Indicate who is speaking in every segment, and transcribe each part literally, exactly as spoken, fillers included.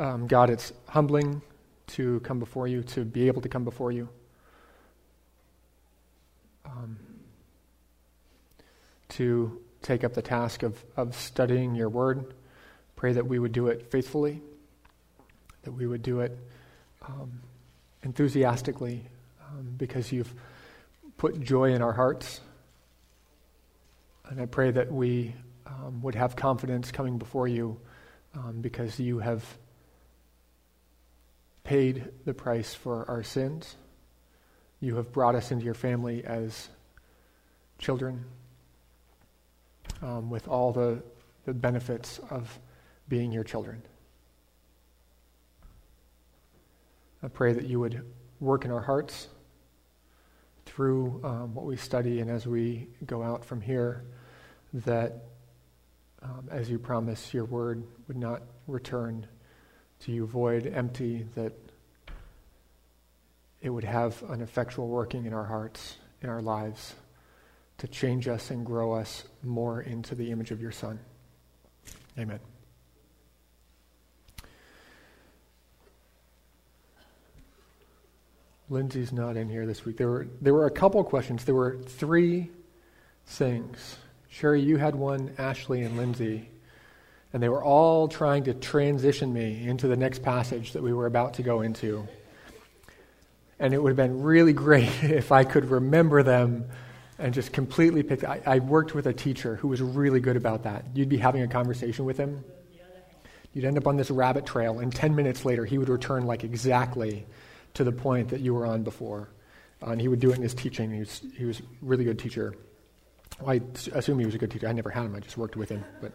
Speaker 1: Um, God, it's humbling to come before you, to be able to come before you. Um, to take up the task of, of studying your word. Pray that we would do it faithfully, that we would do it um, enthusiastically, um, because you've put joy in our hearts. And I pray that we um, would have confidence coming before you, um, because you have paid the price for our sins. You have brought us into your family as children, um, with all the, the benefits of being your children. I pray that you would work in our hearts through um, what we study, and as we go out from here, that um, as you promise, your word would not return to you void, empty, that it would have an effectual working in our hearts, in our lives, to change us and grow us more into the image of your Son. Amen. Lindsay's not in here this week. There were there were a couple of questions. There were three things. Sherry, you had one, Ashley and Lindsay, and they were all trying to transition me into the next passage that we were about to go into. And it would have been really great if I could remember them and just completely pick. I, I worked with a teacher who was really good about that. You'd be having a conversation with him. You'd end up on this rabbit trail, and ten minutes later he would return like exactly to the point that you were on before. Uh, and he would do it in his teaching. He was, he was a really good teacher. Well, I assume he was a good teacher. I never had him. I just worked with him. But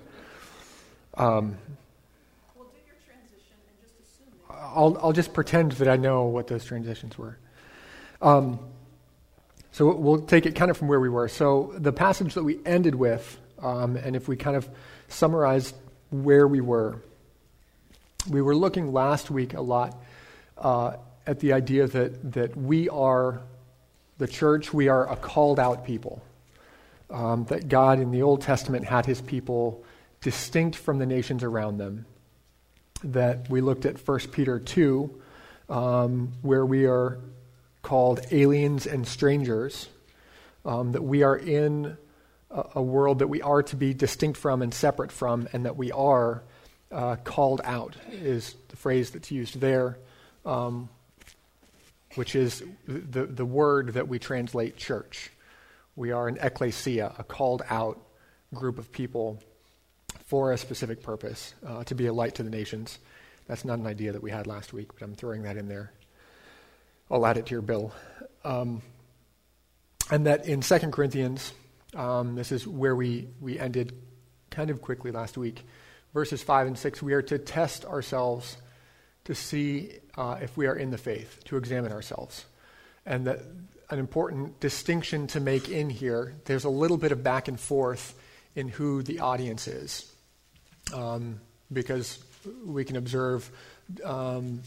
Speaker 1: um,
Speaker 2: Well, do your transition and just assume it.
Speaker 1: I'll, I'll just pretend that I know what those transitions were. Um, so we'll take it kind of from where we were. So the passage that we ended with, um, and if we kind of summarize where we were, we were looking last week a lot uh, at the idea that that we are the church, we are a called out people. Um, that God in the Old Testament had his people distinct from the nations around them. That we looked at First Peter two, um, where we are called aliens and strangers, um, that we are in a, a world that we are to be distinct from and separate from, and that we are uh, called out, is the phrase that's used there, um, which is the, the word that we translate church. We are an ecclesia, a called out group of people for a specific purpose, uh, to be a light to the nations. That's not an idea that we had last week, but I'm throwing that in there. I'll add it to your bill. Um, and that in Second Corinthians, um, this is where we, we ended kind of quickly last week, verses five and six, we are to test ourselves to see uh, if we are in the faith, to examine ourselves. And that an important distinction to make in here, there's a little bit of back and forth in who the audience is. Um, because we can observe um,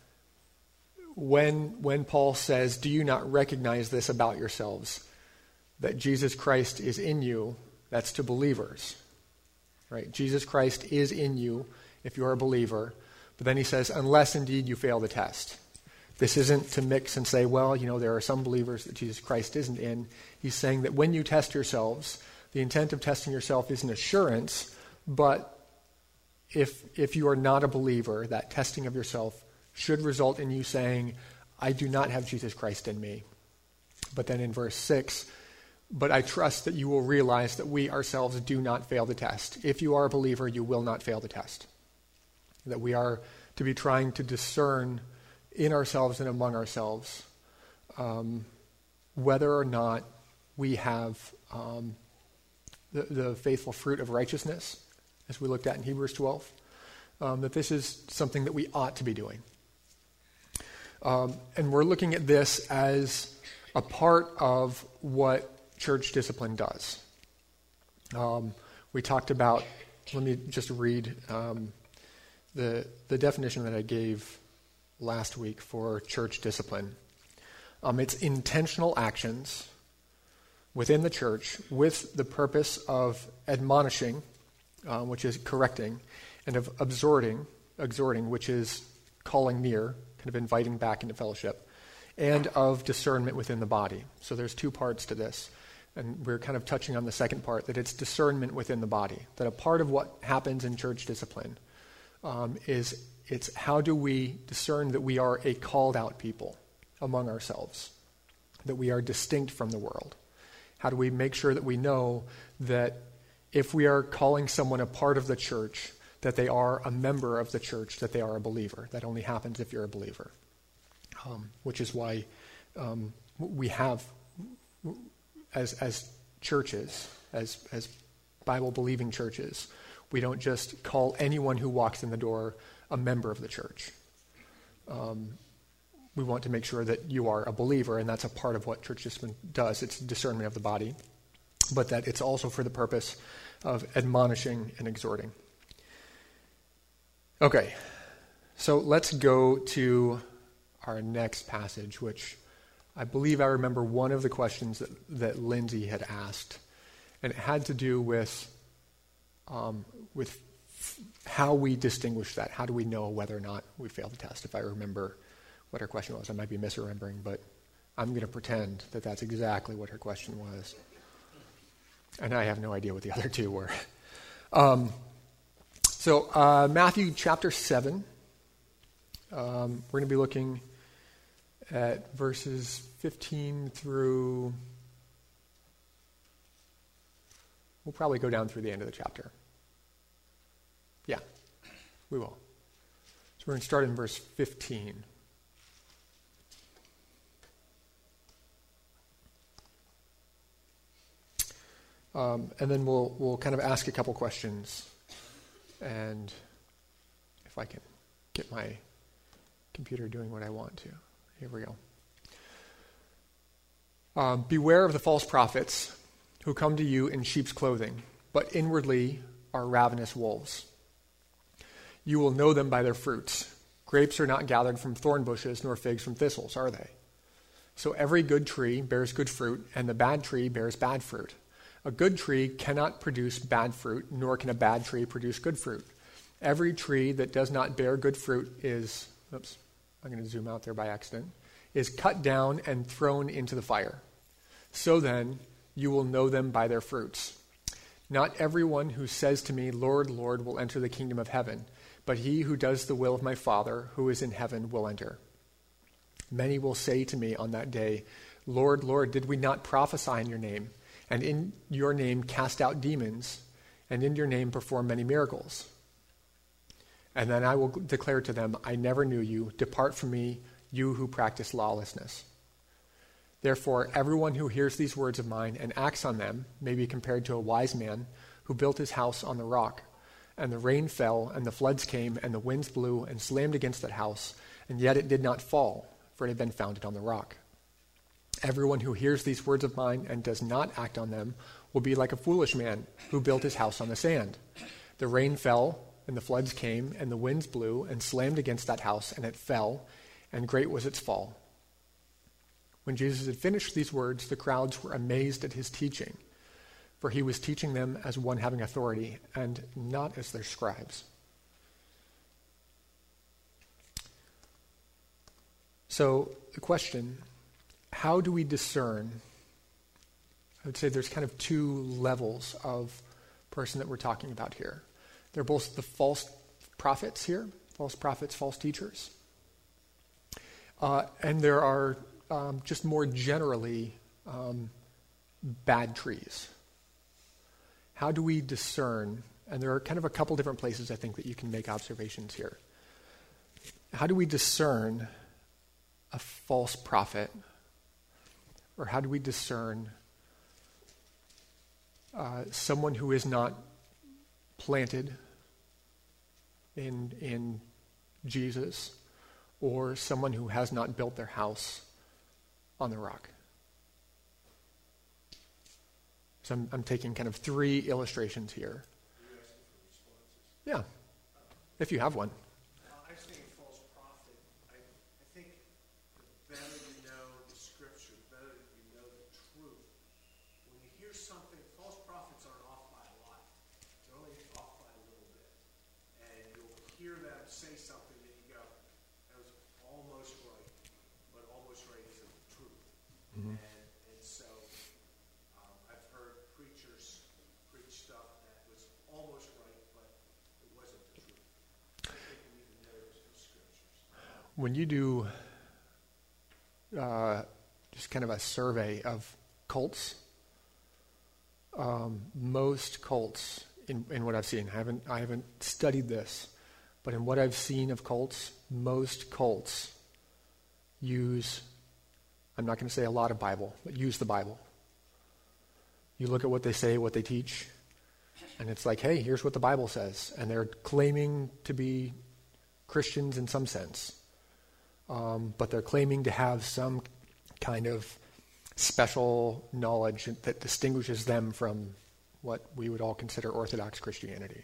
Speaker 1: when when Paul says, do you not recognize this about yourselves, that Jesus Christ is in you, that's to believers, right? Jesus Christ is in you if you're a believer. But then he says, unless indeed you fail the test. This isn't to mix and say, well, you know, there are some believers that Jesus Christ isn't in. He's saying that when you test yourselves, the intent of testing yourself is an assurance, but if if you are not a believer, that testing of yourself should result in you saying, I do not have Jesus Christ in me. But then in verse six, but I trust that you will realize that we ourselves do not fail the test. If you are a believer, you will not fail the test. That we are to be trying to discern in ourselves and among ourselves um, whether or not we have um, the, the faithful fruit of righteousness, as we looked at in Hebrews twelve, um, that this is something that we ought to be doing. Um, and we're looking at this as a part of what church discipline does. Um, we talked about, let me just read um, the the definition that I gave last week for church discipline. Um, it's intentional actions within the church with the purpose of admonishing, um, which is correcting, and of exhorting, exhorting, which is calling near, kind of inviting back into fellowship, and of discernment within the body. So there's two parts to this. And we're kind of touching on the second part, that it's discernment within the body. That a part of what happens in church discipline um, is it's how do we discern that we are a called out people among ourselves, that we are distinct from the world. How do we make sure that we know that if we are calling someone a part of the church, that they are a member of the church, that they are a believer. That only happens if you're a believer. Um, which is why um, we have, as as churches, as as Bible-believing churches, we don't just call anyone who walks in the door a member of the church. Um, we want to make sure that you are a believer, and that's a part of what church discipline does. It's discernment of the body, but that it's also for the purpose of admonishing and exhorting. Okay, so let's go to our next passage, which I believe I remember one of the questions that, that Lindsay had asked, and it had to do with um, with f- how we distinguish that. How do we know whether or not we failed the test? If I remember what her question was, I might be misremembering, but I'm going to pretend that that's exactly what her question was. And I have no idea what the other two were. Um, so uh, Matthew chapter seven, um, we're going to be looking at verses fifteen through, we'll probably go down through the end of the chapter. Yeah, we will. So we're going to start in verse fifteen. Um, and then we'll we'll kind of ask a couple questions, and if I can get my computer doing what I want to. Here we go. Um, Beware of the false prophets who come to you in sheep's clothing, but inwardly are ravenous wolves. You will know them by their fruits. Grapes are not gathered from thorn bushes, nor figs from thistles, are they? So every good tree bears good fruit, and the bad tree bears bad fruit. A good tree cannot produce bad fruit, nor can a bad tree produce good fruit. Every tree that does not bear good fruit is, oops, I'm going to zoom out there by accident, is cut down and thrown into the fire. So then, you will know them by their fruits. Not everyone who says to me, Lord, Lord, will enter the kingdom of heaven, but he who does the will of my Father who is in heaven will enter. Many will say to me on that day, Lord, Lord, did we not prophesy in your name, and in your name cast out demons, and in your name perform many miracles? And then I will declare to them, I never knew you. Depart from me, you who practice lawlessness. Therefore, everyone who hears these words of mine and acts on them may be compared to a wise man who built his house on the rock. And the rain fell, and the floods came, and the winds blew and slammed against that house, and yet it did not fall, for it had been founded on the rock. Everyone who hears these words of mine and does not act on them will be like a foolish man who built his house on the sand. The rain fell, and the floods came, and the winds blew and slammed against that house, and it fell, and great was its fall. When Jesus had finished these words, the crowds were amazed at his teaching, for he was teaching them as one having authority, and not as their scribes. So the question, how do we discern? I would say there's kind of two levels of person that we're talking about here. They're both the false prophets here, false prophets, false teachers. Uh, and there are um, just more generally um, bad trees. How do we discern? And there are kind of a couple different places I think that you can make observations here. How do we discern a false prophet? Or how do we discern uh, someone who is not planted in in Jesus, or someone who has not built their house on the rock? So I'm, I'm taking kind of three illustrations here. Yeah, if you have one.
Speaker 3: Uh, I say false prophet. I, I think the better you know the scripture, the better you know the truth. When you hear something, false prophets aren't off by a lot. They're only off by a little bit. And you'll hear hear them say something that you go, that was almost right, but almost right isn't the truth.
Speaker 1: Mhm.
Speaker 3: And, and so um, I've heard preachers preach stuff that was almost right, but it wasn't the truth. I think we need to know those scriptures.
Speaker 1: When you do uh, just kind of a survey of cults, um, most cults, in, in what I've seen, I haven't, I haven't studied this, but in what I've seen of cults, most cults use, I'm not going to say a lot of Bible, but use the Bible. You look at what they say, what they teach, and it's like, hey, here's what the Bible says. And they're claiming to be Christians in some sense. Um, but they're claiming to have some kind of special knowledge that distinguishes them from what we would all consider Orthodox Christianity.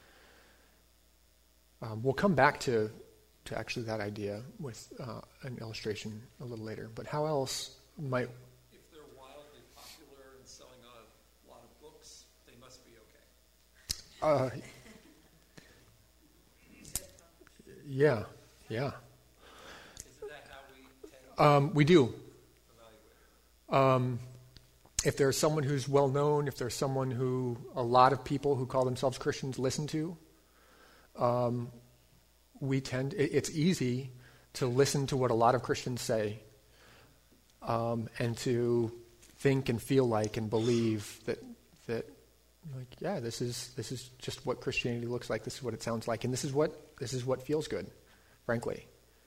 Speaker 1: Um, we'll come back to, to actually that idea with uh, an illustration a little later. But how else might...
Speaker 4: If they're wildly popular and selling a lot of books, they must be okay.
Speaker 1: Uh, yeah, yeah.
Speaker 4: Isn't that how we tend to
Speaker 1: Um, we do.
Speaker 4: evaluate?
Speaker 1: Um, if there's someone who's well known, if there's someone who a lot of people who call themselves Christians listen to, um, we tend, it, it's easy to listen to what a lot of Christians say um, and to think and feel like and believe that that like yeah this is this is just what Christianity looks like, this is what it sounds like, and this is what this is what feels good, frankly.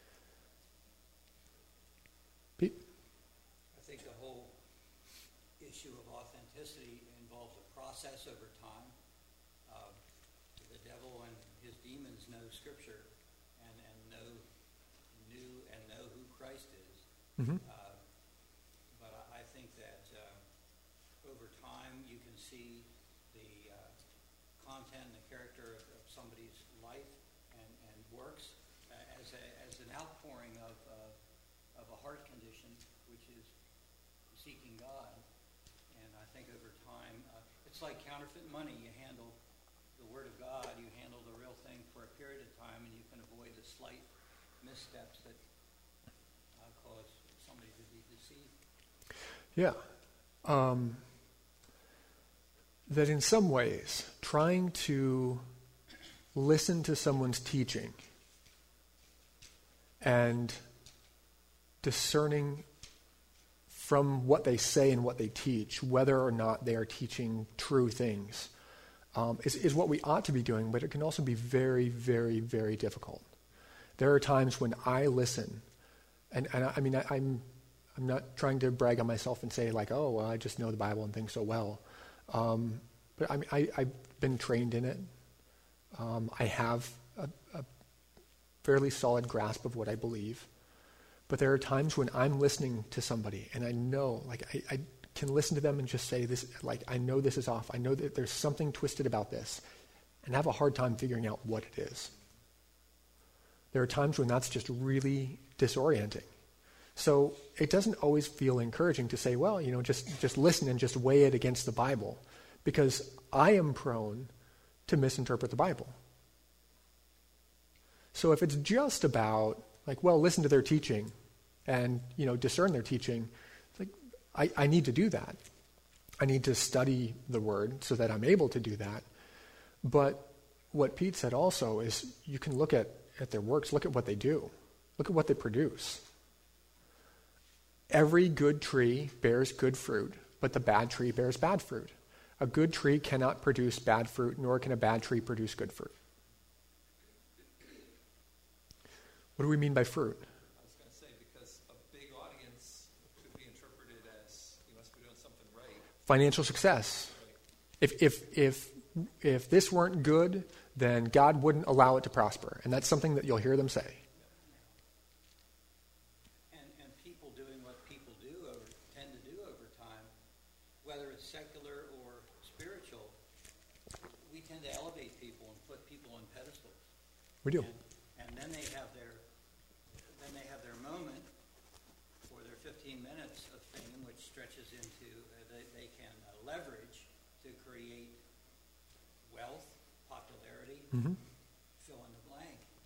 Speaker 1: Pete?
Speaker 5: I think the whole issue of authenticity involves a process over time. Uh, the devil and his demons know Scripture and, and know knew and know who Christ is.
Speaker 1: Mm-hmm.
Speaker 5: Uh, but I, I think that uh, over time you can see the uh, content and the character of, of somebody's life and, and works uh, as, a, as an outpouring of uh, of a heart condition, which is seeking God. And I think over time, uh, it's like counterfeit money. You handle the Word of God, you handle the real thing for a period of time, and you can avoid the slight missteps that uh, cause somebody to be deceived.
Speaker 1: Yeah. Um, that in some ways, trying to listen to someone's teaching and discerning from what they say and what they teach, whether or not they are teaching true things, um, is, is what we ought to be doing, but it can also be very, very, very difficult. There are times when I listen, and, and I, I mean, I, I'm I'm not trying to brag on myself and say like, oh, well, I just know the Bible and things so well. Um, but I mean, I, I've been trained in it. Um, I have a, a fairly solid grasp of what I believe. But there are times when I'm listening to somebody and I know, like, I, I can listen to them and just say this, like, I know this is off. I know that there's something twisted about this, and have a hard time figuring out what it is. There are times when that's just really disorienting. So it doesn't always feel encouraging to say, well, you know, just, just listen and just weigh it against the Bible, because I am prone to misinterpret the Bible. So if it's just about, like, well, listen to their teaching and, you know, discern their teaching, like, I, I need to do that. I need to study the Word so that I'm able to do that. But what Pete said also is you can look at, at their works, look at what they do, look at what they produce. Every good tree bears good fruit, but the bad tree bears bad fruit. A good tree cannot produce bad fruit, nor can a bad tree produce good fruit. What do we mean by fruit?
Speaker 4: I was going to say, because a big audience could be interpreted as you must be doing something right.
Speaker 1: Financial success. If if if if this weren't good, then God wouldn't allow it to prosper. And that's something that you'll hear them say.
Speaker 5: And, and people doing what people do over, tend to do over time, whether it's secular or spiritual, we tend to elevate people and put people on pedestals.
Speaker 1: We do.
Speaker 5: And, and then they have their then they have their moment for their fifteen minutes of fame, which stretches into uh, they, they can uh, leverage to create wealth, popularity,
Speaker 1: Mm-hmm.
Speaker 5: fill in the blank.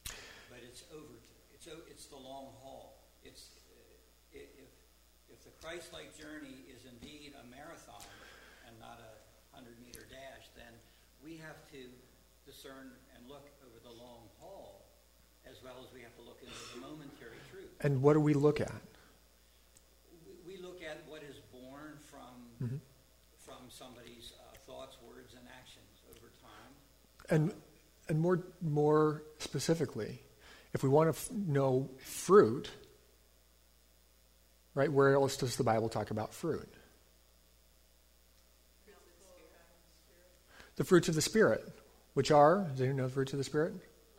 Speaker 5: it's over. It's o- it's the long haul. It's uh, i- if if the Christ-like journey is indeed a marathon and not a hundred-meter dash, then we have to discern and look over the long haul, as well as we have to look into the momentary truth.
Speaker 1: And what do we look at?
Speaker 5: We, we look at what is born from
Speaker 1: Mm-hmm.
Speaker 5: from somebody's uh, thoughts, words, and actions over time.
Speaker 1: And and more more specifically, if we want to f- know fruit, right? Where else does the Bible talk about fruit? The fruits of the Spirit, which are, does anyone know the fruits of the Spirit?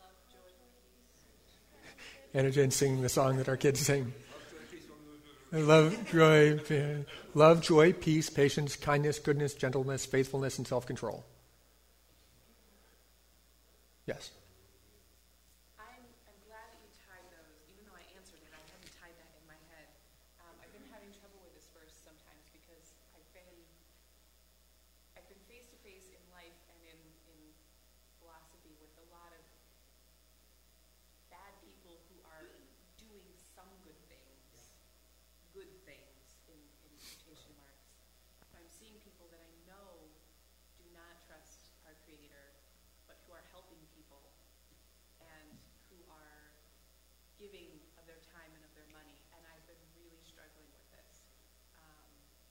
Speaker 1: Anna Jane singing the song that our kids sing. Love, joy, pa- love, joy, peace, patience, kindness, goodness, gentleness, faithfulness, and self-control. Yes.
Speaker 2: I'm, I'm glad that you tied those, even though I answered it, I hadn't tied that in my head. Um, I've been having trouble with this verse sometimes because I've been, I've been face to face in life and in, in philosophy with a lot of bad people who are doing some good things, good things in, in quotation marks. I'm seeing people that I know do not trust our Creator, but who are helping people and who are giving of their time and of their money. And I've been really struggling with this. Um,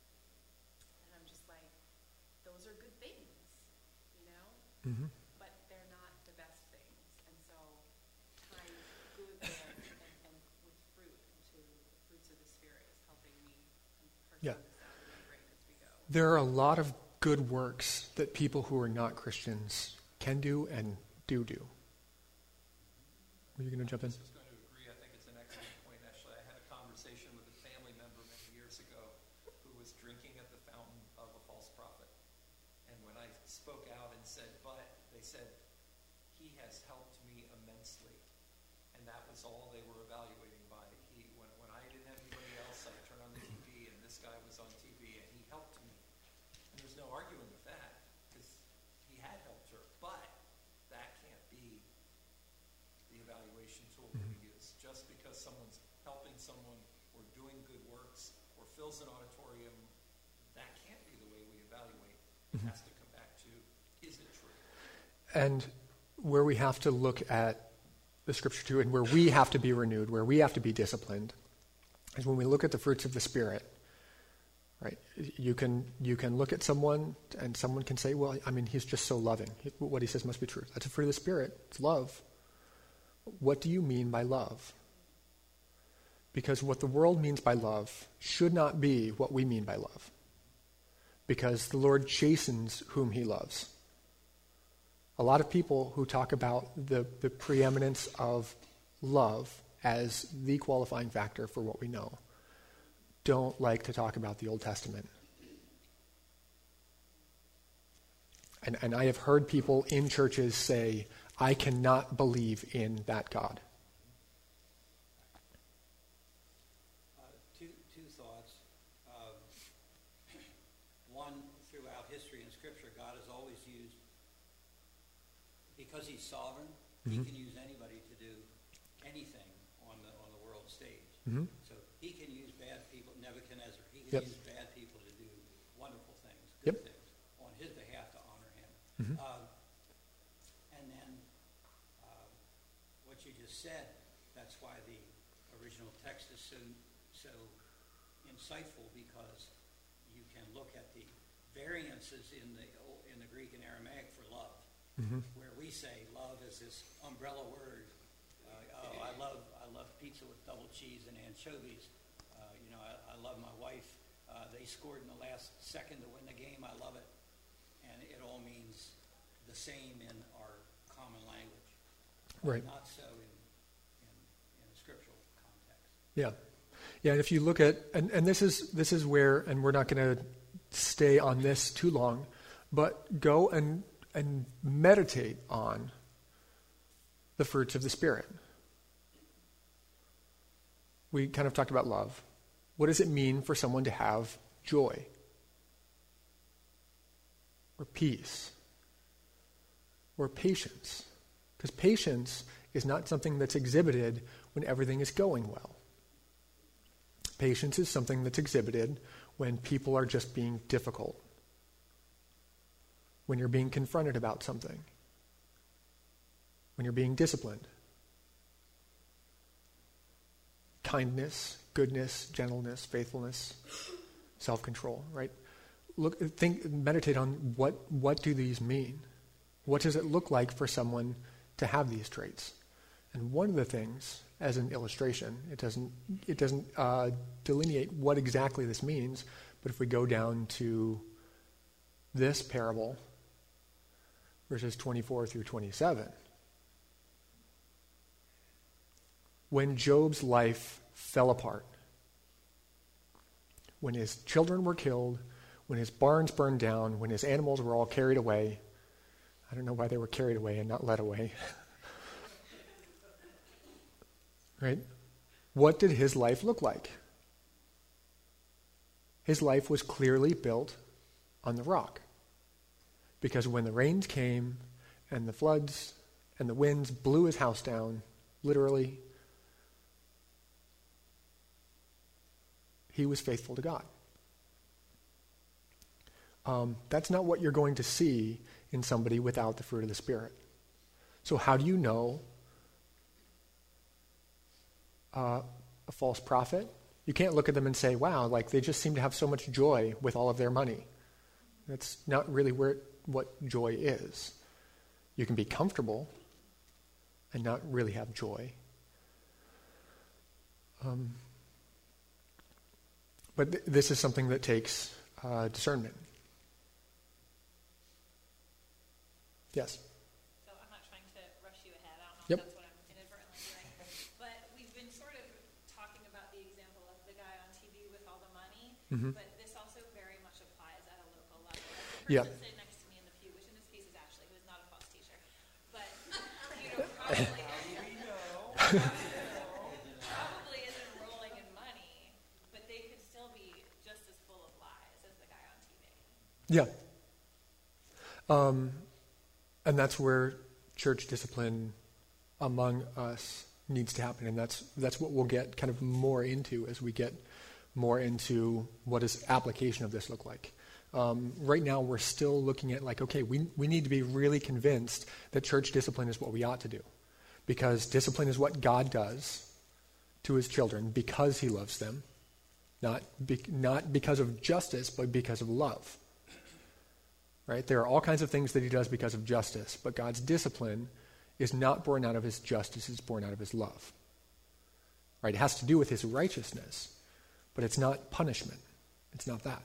Speaker 2: and I'm just like, those are good things, you know?
Speaker 1: Mm-hmm.
Speaker 2: But they're not the best things. And so tying good there and, and with fruit into the fruits of the Spirit is helping me parse
Speaker 1: Yeah.
Speaker 2: this out in my brain as we go.
Speaker 1: There are a lot of good works that people who are not Christians can do and do do. Are you going to jump in?
Speaker 4: I was just going to agree. I think it's an excellent point, Ashley. I had a conversation with a family member many years ago who was drinking at the fountain of a false prophet. And when I spoke out and said, but, they said, he has helped me immensely. And that was all they were evaluating by. He, when, when I didn't have anybody else, I turned on the T V, and this guy was on T V, and he helped me. And there's no arguing with that, because he had helped her. But that can't be the evaluation tool that we use. Just because someone's helping someone or doing good works or fills an auditorium, that can't be the way we evaluate. It has to come back to, is it true?
Speaker 1: And where we have to look at the Scripture too, and where we have to be renewed, where we have to be disciplined, is when we look at the fruits of the Spirit. Right? You can you can look at someone, and someone can say, "Well, I mean, he's just so loving. He, what he says must be true." That's a fruit of the Spirit. It's love. What do you mean by love? Because what the world means by love should not be what we mean by love. Because the Lord chastens whom he loves. A lot of people who talk about the, the preeminence of love as the qualifying factor for what we know don't like to talk about the Old Testament. And, and I have heard people in churches say, I cannot believe in that God.
Speaker 5: Uh, two, two thoughts. Um, one, throughout history and Scripture, God has always used, because he's sovereign,
Speaker 1: Mm-hmm.
Speaker 5: he can use anybody to do anything on the on the world stage.
Speaker 1: Mm-hmm.
Speaker 5: So he can use bad people, Nebuchadnezzar, he can
Speaker 1: Yep.
Speaker 5: use bad people to do wonderful things, good
Speaker 1: Yep.
Speaker 5: things, on his behalf to honor him.
Speaker 1: Mhm.
Speaker 5: Um, and then uh, what you just said, that's why the original text is so so insightful, because you can look at the variances in the in the Greek and Aramaic for love,
Speaker 1: Mm-hmm.
Speaker 5: where we say love is this umbrella word. Uh, oh, I love I love pizza with double cheese and anchovies. Uh, you know, I, I love my wife. Uh, they scored in the last second to win the game. I love it, and it all means the same in our common language.
Speaker 1: Right.
Speaker 5: Not so in in, in a scriptural context.
Speaker 1: Yeah. Yeah, and if you look at, and, and this is this is where, and we're not going to stay on this too long, but go and and meditate on the fruits of the Spirit. We kind of talked about love. What does it mean for someone to have joy? Or peace? Or patience? Because patience is not something that's exhibited when everything is going well. Patience is something that's exhibited when people are just being difficult, when you're being confronted about something, when you're being disciplined. Kindness, goodness, gentleness, faithfulness, self-control, right? Look, think, meditate on what, what do these mean? What does it look like for someone to have these traits? And one of the things, as an illustration, it doesn't, it doesn't uh, delineate what exactly this means, but if we go down to this parable, verses twenty-four through twenty-seven, when Job's life fell apart, when his children were killed, when his barns burned down, when his animals were all carried away. I don't know why they were carried away and not led away. Right? What did his life look like? His life was clearly built on the rock. Because when the rains came and the floods and the winds blew his house down, literally, he was faithful to God. Um, that's not what you're going to see in somebody without the fruit of the Spirit. So how do you know uh, a false prophet? You can't look at them and say, wow, like they just seem to have so much joy with all of their money. That's not really where what joy is. You can be comfortable and not really have joy. Um, but th- this is something that takes uh, discernment. Yes?
Speaker 6: So I'm not trying to rush you ahead. I don't know
Speaker 1: Yep.
Speaker 6: if that's what I'm inadvertently doing. But we've been sort of talking about the example of the guy on T V with all the money,
Speaker 1: Mhm.
Speaker 6: but this also very much applies at a local level. Like the person
Speaker 1: Yeah.
Speaker 6: sitting next to me in the pew, which in this case is Ashley, who is not a Foss teacher, but you know, probably, probably isn't rolling in money, but they could still be just as full of lies as the guy on T V.
Speaker 1: Yeah. Um, and that's where church discipline among us needs to happen. And that's that's what we'll get kind of more into as we get more into what does application of this look like. Um, right now we're still looking at like, okay, we, we need to be really convinced that church discipline is what we ought to do. Because discipline is what God does to his children because he loves them. Not, be, not because of justice, but because of love. Right? There are all kinds of things that he does because of justice, but God's discipline is not born out of his justice, it's born out of his love. Right? It has to do with his righteousness, but it's not punishment. It's not that.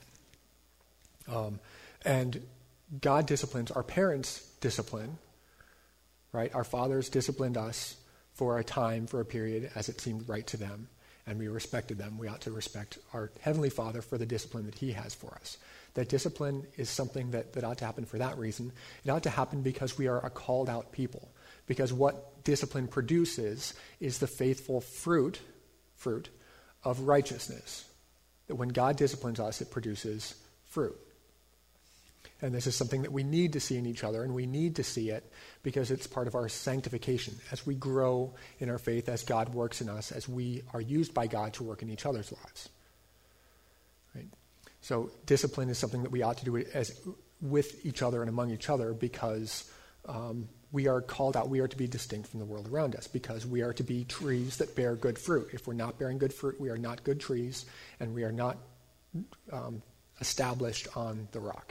Speaker 1: Um, and God disciplines, our parents discipline, right? Our fathers disciplined us for a time, for a period, as it seemed right to them, and we respected them. We ought to respect our Heavenly Father for the discipline that he has for us. That discipline is something that, that ought to happen for that reason. It ought to happen because we are a called out people. Because what discipline produces is the faithful fruit, fruit of righteousness. That when God disciplines us, it produces fruit. And this is something that we need to see in each other, and we need to see it because it's part of our sanctification. As we grow in our faith, as God works in us, as we are used by God to work in each other's lives. Right? So discipline is something that we ought to do as with each other and among each other because um, we are called out. We are to be distinct from the world around us because we are to be trees that bear good fruit. If we're not bearing good fruit, we are not good trees, and we are not um, established on the rock.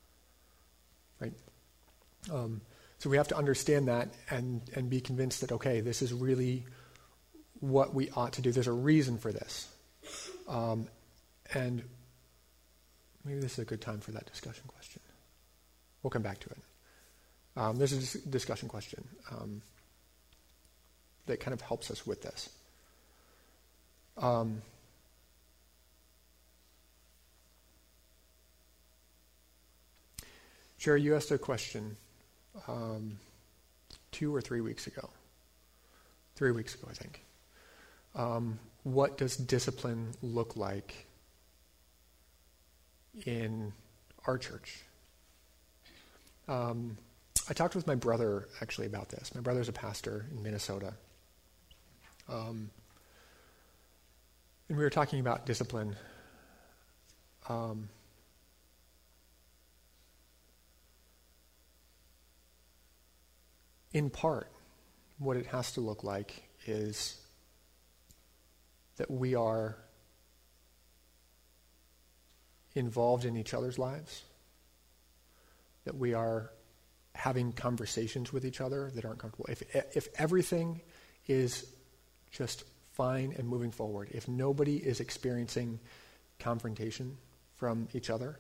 Speaker 1: Right? Um, so we have to understand that and, and be convinced that, okay, this is really what we ought to do. There's a reason for this. Um, and maybe this is a good time for that discussion question. We'll come back to it. Um, there's a dis- discussion question um, that kind of helps us with this. Um, Sherry, you asked a question um, two or three weeks ago. Three weeks ago, I think. Um, what does discipline look like in our church? Um, I talked with my brother actually about this. My brother's a pastor in Minnesota. Um, and we were talking about discipline. Um, in part, what it has to look like is that we are involved in each other's lives, that we are having conversations with each other that aren't comfortable. If if everything is just fine and moving forward, if nobody is experiencing confrontation from each other,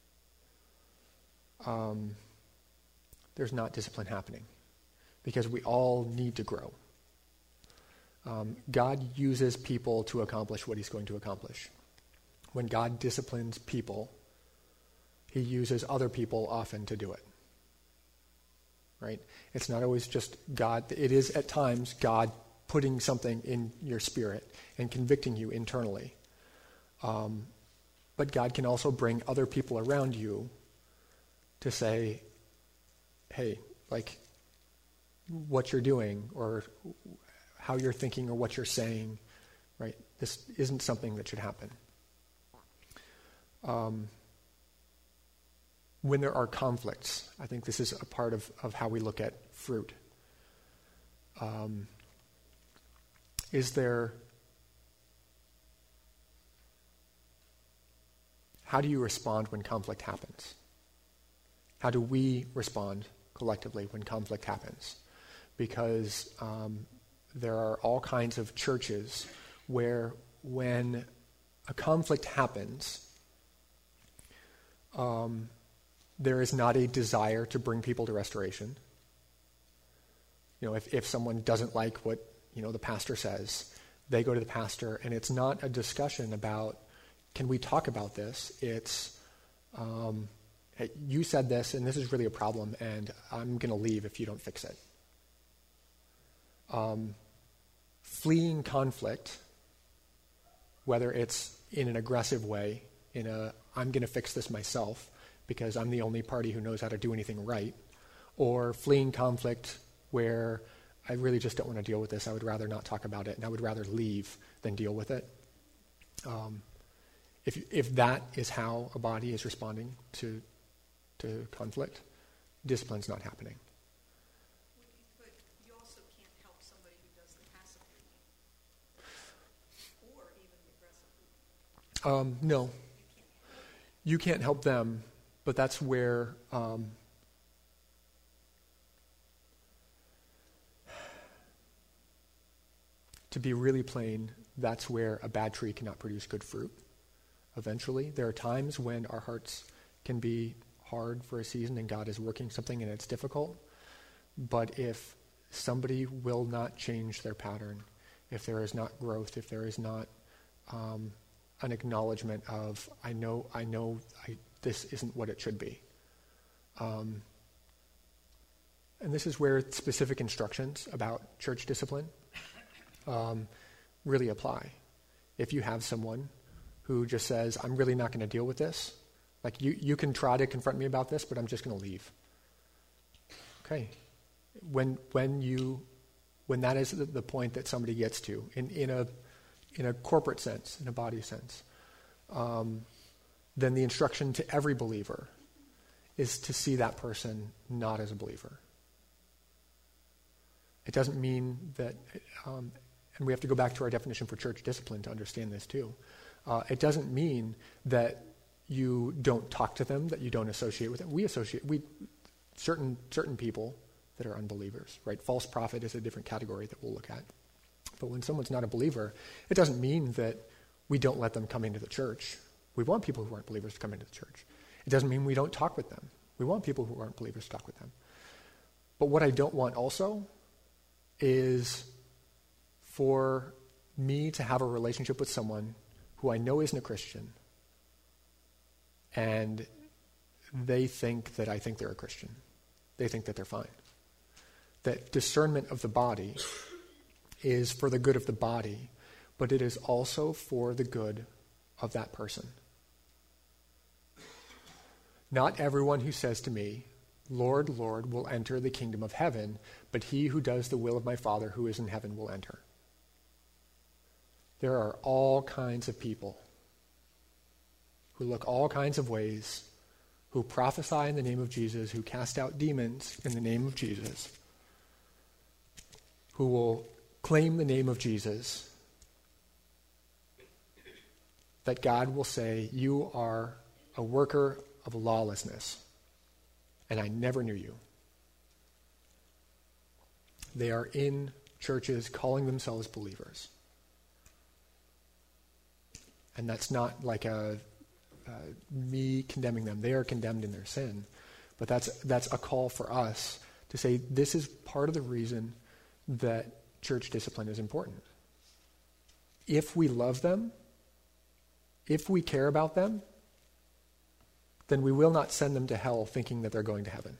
Speaker 1: um, there's not discipline happening, because we all need to grow. Um, God uses people to accomplish what he's going to accomplish. When God disciplines people, he uses other people often to do it. Right? It's not always just God. It is at times God putting something in your spirit and convicting you internally. Um, but God can also bring other people around you to say, hey, like, what you're doing or how you're thinking or what you're saying, right? This isn't something that should happen. Um, when there are conflicts, I think this is a part of, of how we look at fruit. Um, is there, how do you respond when conflict happens? How do we respond collectively when conflict happens? Because um, there are all kinds of churches where when a conflict happens, um, there is not a desire to bring people to restoration. You know, if, if someone doesn't like what, you know, the pastor says, they go to the pastor, and it's not a discussion about, can we talk about this? It's, um, hey, you said this, and this is really a problem, and I'm going to leave if you don't fix it. Um, fleeing conflict, whether it's in an aggressive way, in a, I'm going to fix this myself because I'm the only party who knows how to do anything right, or fleeing conflict where I really just don't want to deal with this, I would rather not talk about it, and I would rather leave than deal with it. Um, if if that is how a body is responding to to conflict, discipline's not happening.
Speaker 7: But you also can't help somebody who does the passive leading, or even the aggressive leading.
Speaker 1: Um, no. You can't help them, but that's where um, to be really plain, that's where a bad tree cannot produce good fruit. Eventually, there are times when our hearts can be hard for a season and God is working something and it's difficult. But if somebody will not change their pattern, if there is not growth, if there is not um, an acknowledgement of, I know, I know I, this isn't what it should be. Um, and this is where specific instructions about church discipline um, really apply. If you have someone who just says, I'm really not going to deal with this, like you, you can try to confront me about this, but I'm just going to leave. Okay. When when you when that is the, the point that somebody gets to in, in a in a corporate sense, in a body sense, um, then the instruction to every believer is to see that person not as a believer. It doesn't mean that, um, and we have to go back to our definition for church discipline to understand this too. Uh, it doesn't mean that you don't talk to them, that you don't associate with them. We associate, we certain certain people that are unbelievers, right? False prophet is a different category that we'll look at. But when someone's not a believer, it doesn't mean that we don't let them come into the church. We want people who aren't believers to come into the church. It doesn't mean we don't talk with them. We want people who aren't believers to talk with them. But what I don't want also is for me to have a relationship with someone who I know isn't a Christian, and they think that I think they're a Christian. They think that they're fine. That discernment of the body is for the good of the body, but it is also for the good of that person. Not everyone who says to me, Lord, Lord, will enter the kingdom of heaven, but he who does the will of my Father who is in heaven will enter. There are all kinds of people who look all kinds of ways, who prophesy in the name of Jesus, who cast out demons in the name of Jesus, who will claim the name of Jesus, that God will say, you are a worker of lawlessness, and I never knew you. They are in churches calling themselves believers. And that's not like a, uh, me condemning them. They are condemned in their sin. But that's that's a call for us to say this is part of the reason that church discipline is important. If we love them, if we care about them, then we will not send them to hell thinking that they're going to heaven.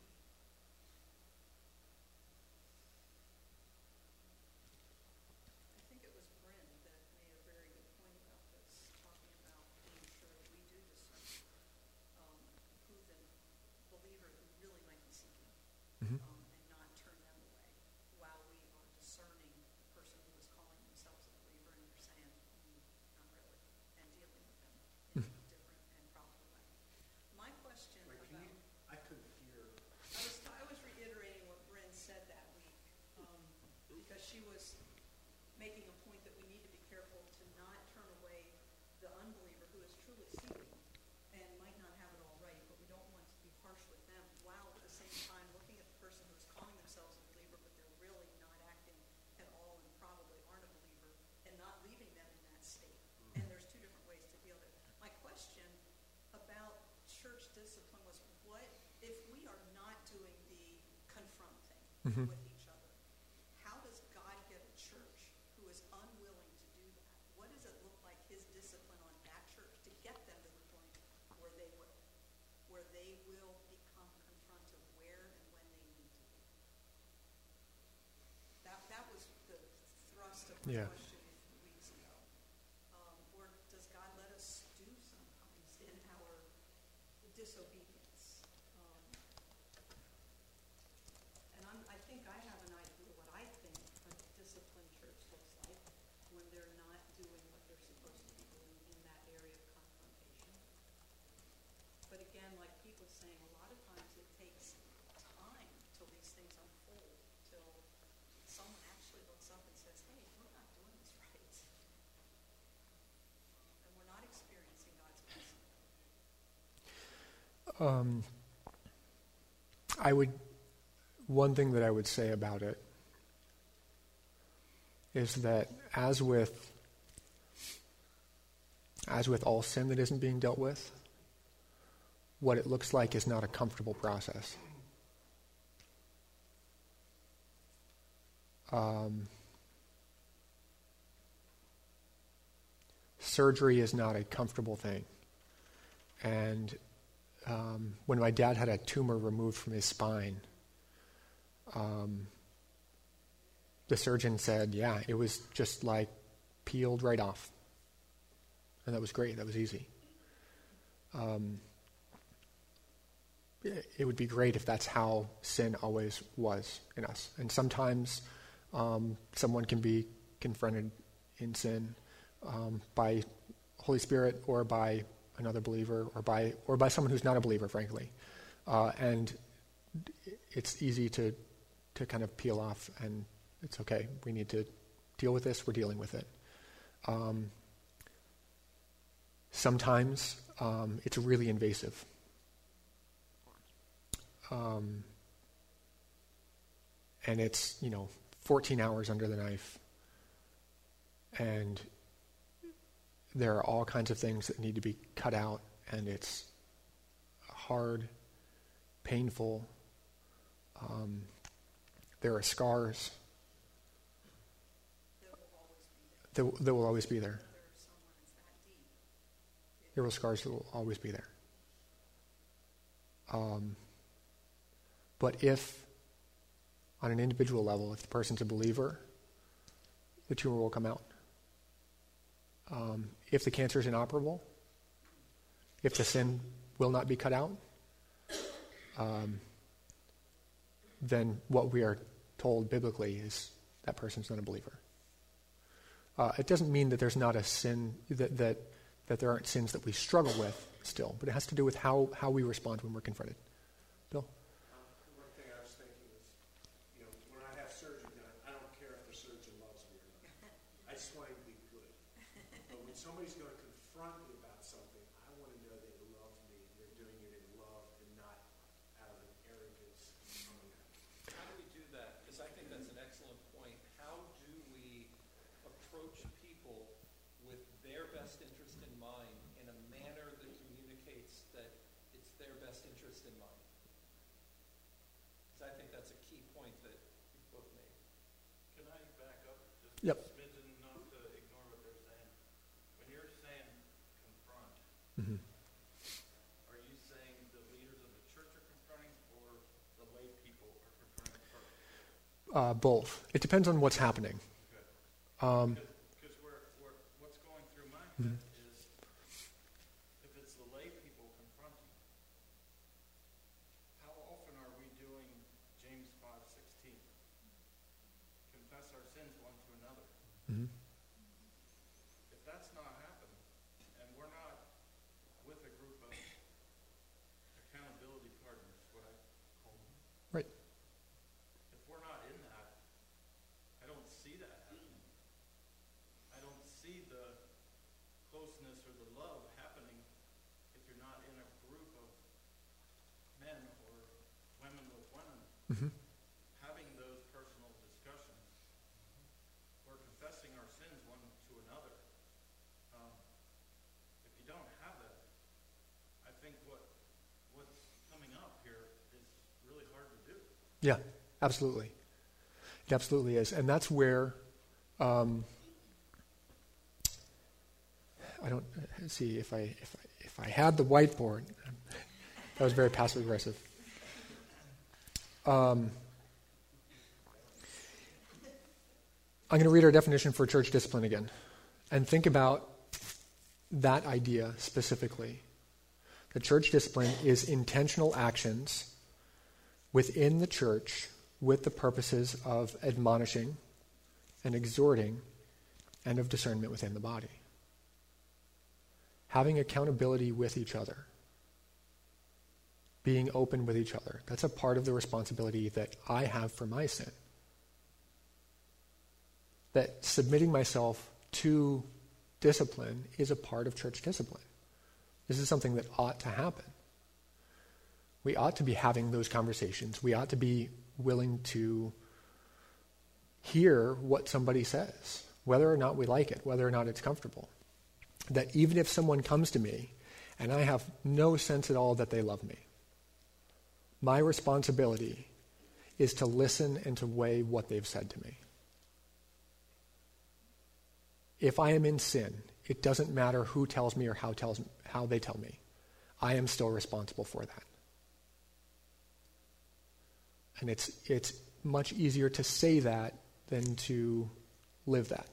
Speaker 7: I think it was Bryn that made a very good point about this, talking about being sure that we do discern um, who the believer who really might be seeking,
Speaker 1: Mm-hmm.
Speaker 7: um, and not turn them away while we are discerning the person who is calling themselves a believer and they're saying, mm, not really, and dealing with them in a different and proper way. My question
Speaker 3: Wait, can
Speaker 7: about,
Speaker 3: you, I couldn't hear.
Speaker 7: I was, I was reiterating what Bryn said that week, um, because she was making a point that we need to be careful to not turn away the unbeliever who is truly seeking and might not have it all right, but we don't want to be harsh with them, while at the same time looking at the person who is calling themselves a believer, but they're really not acting at all and probably aren't a believer, and not leaving them in that state. And there's two different ways to deal with it. My question about church discipline was, what if we are not doing the confront thing
Speaker 1: Mhm.
Speaker 7: with each other? How does God get a church who is unwilling to do that? What does it look like, his discipline on that church, to get them to the point where they will, where they will become confrontive where and when they need to be? That, that was the thrust of my
Speaker 1: Yeah.
Speaker 7: question a few weeks ago. Um, or does God let us do sometimes in our disobedience? Um, and I'm, I think I have an idea what I think a disciplined church looks like when they're not doing what they're supposed to be doing in that area of confrontation. But again, like Pete was saying, a lot of times it takes time till these things unfold, till someone actually looks up and says, hey, we're not doing this right. And we're not experiencing God's blessing.
Speaker 1: Um, I would, one thing that I would say about it is that as with, as with all sin that isn't being dealt with, what it looks like is not a comfortable process. Um, surgery is not a comfortable thing. And um, when my dad had a tumor removed from his spine, um, the surgeon said, yeah, it was just like peeled right off. And that was great. That was easy. Um, it, it would be great if that's how sin always was in us. And sometimes um, someone can be confronted in sin um, by Holy Spirit or by another believer or by or by someone who's not a believer, frankly. Uh, and it's easy to to kind of peel off, and it's okay. We need to deal with this. We're dealing with it. Um, sometimes um, it's really invasive. Um, and it's, you know, fourteen hours under the knife. And there are all kinds of things that need to be cut out, and it's hard, painful. Um, there are scars that, that will always be there. There are scars that will always be there. Um, but if, on an individual level, if the person's a believer, the tumor will come out. Um, if the cancer is inoperable, if the sin will not be cut out, um, then what we are told biblically is that person's not a believer. Uh, it doesn't mean that there's not a sin, that, that that there aren't sins that we struggle with still, but it has to do with how, how we respond when we're confronted. Bill?
Speaker 3: Um, one thing I was thinking is, you know, when I have surgery done, I don't care if the surgeon loves me or not. I just want him to be good. But when somebody's going to confront me about something, I want to know they love me and they're doing it in love and not out of an arrogance.
Speaker 4: How do we do that? Because I think that's an excellent point. How do we approach people with their best interest in mind in a manner that communicates that it's their best interest in mind? Because I think that's a key point that you both made.
Speaker 8: Can I back up just
Speaker 1: Yep.
Speaker 8: a smidgen, not to ignore what they're saying? When you're saying confront,
Speaker 1: Mm-hmm.
Speaker 8: are you saying the leaders of the church are confronting or the lay people are confronting first?
Speaker 1: Uh, both. It depends on what's happening.
Speaker 8: Okay.
Speaker 1: Um,
Speaker 8: Because we're, we're, what's going through my head
Speaker 1: Mhm.
Speaker 8: is if it's the lay people confronting, how often are we doing James five sixteen? Confess our sins one to another.
Speaker 1: mhm.
Speaker 8: If that's not happening, and we're not with a group of accountability partners, what I call them.
Speaker 1: Right.
Speaker 8: If we're not in that, I don't see that happening. I don't see the closeness or the love happening if you're not in a group of men or women with women
Speaker 1: Mhm.
Speaker 8: having those personal discussions. We're confessing our sins one to another. Um, if you don't have that, I think what what's coming up here is really hard to do.
Speaker 1: Yeah, absolutely. It absolutely is. And that's where, um, I don't, let's see, if I, if I, if I had the whiteboard, that was very passive aggressive. Um, I'm going to read our definition for church discipline again and think about that idea specifically. The church discipline is intentional actions within the church with the purposes of admonishing and exhorting and of discernment within the body. Having accountability with each other. Being open with each other. That's a part of the responsibility that I have for my sin. That submitting myself to discipline is a part of church discipline. This is something that ought to happen. We ought to be having those conversations. We ought to be willing to hear what somebody says, whether or not we like it, whether or not it's comfortable. That even if someone comes to me and I have no sense at all that they love me, my responsibility is to listen and to weigh what they've said to me. If I am in sin, it doesn't matter who tells me or how tells how they tell me. I am still responsible for that. And it's it's much easier to say that than to live that.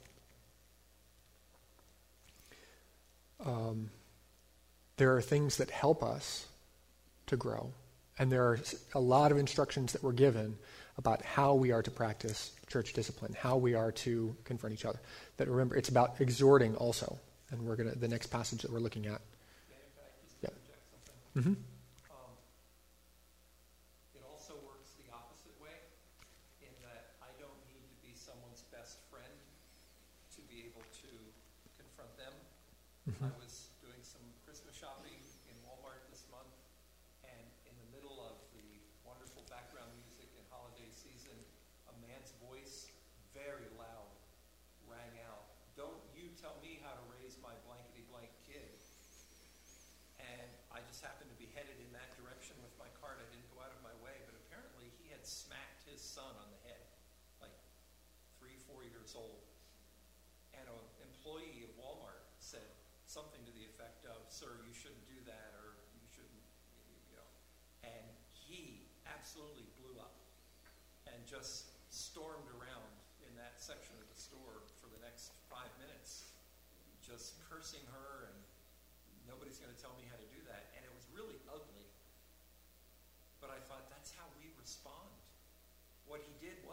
Speaker 1: Um, there are things that help us to grow, and there are a lot of instructions that we're given about how we are to practice church discipline, how we are to confront each other. That remember, it's about exhorting also, and we're gonna the next passage that we're looking at.
Speaker 4: Dan, can I just
Speaker 1: Yeah.
Speaker 4: interject something?
Speaker 1: Mm-hmm.
Speaker 4: Um, it also works the opposite way in that I don't need to be someone's best friend to be able to confront them.
Speaker 1: Mm-hmm.
Speaker 4: I was doing some Christmas shopping in Walmart this month, and in the middle of the wonderful background music and holiday season, a man's voice, very loud, rang out, "Don't you tell me how to raise my blankety blank kid." And I just happened to be headed in that direction with my cart. I didn't go out of my way, but apparently he had smacked his son on the head, like three, four years old. And an employee of Walmart said something to the effect of, "Sir, you shouldn't do that," or "You shouldn't," you know. And he absolutely blew up and just stormed around in that section of the store for the next five minutes, just cursing her, and nobody's going to tell me how to do that. And it was really ugly. But I thought, that's how we respond